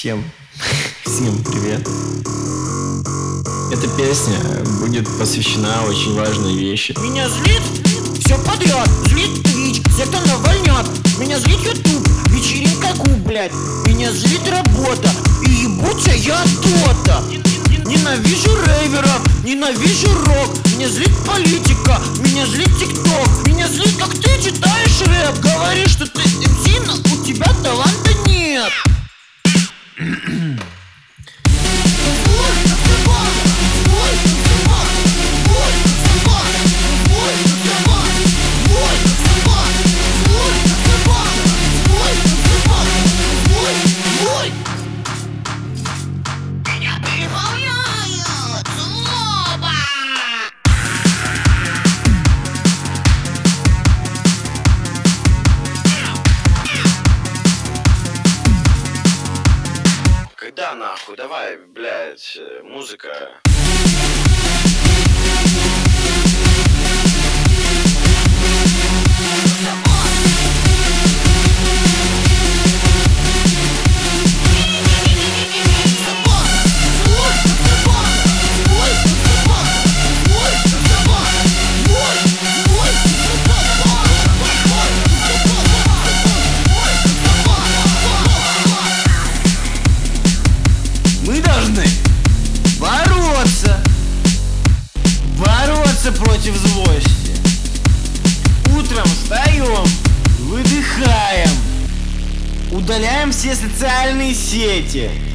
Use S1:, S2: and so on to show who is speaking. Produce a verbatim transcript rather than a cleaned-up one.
S1: Всем, всем привет. Эта песня будет посвящена очень важной вещи.
S2: Меня злит все подряд, злит Twitch, все кто навальнят. Меня злит YouTube, вечеринка куб, блядь. Меня злит работа, и ебучая я то-то. Ненавижу рейверов, ненавижу рок. Меня злит политика, меня злит ТикТок. Меня злит, как ты читаешь рэп. Говоришь, что ты эм си, но у тебя таланта нет.
S3: Когда нахуй, давай, блядь, музыка.
S2: Мы должны бороться, бороться против злости. Утром встаем, выдыхаем, удаляем все социальные сети,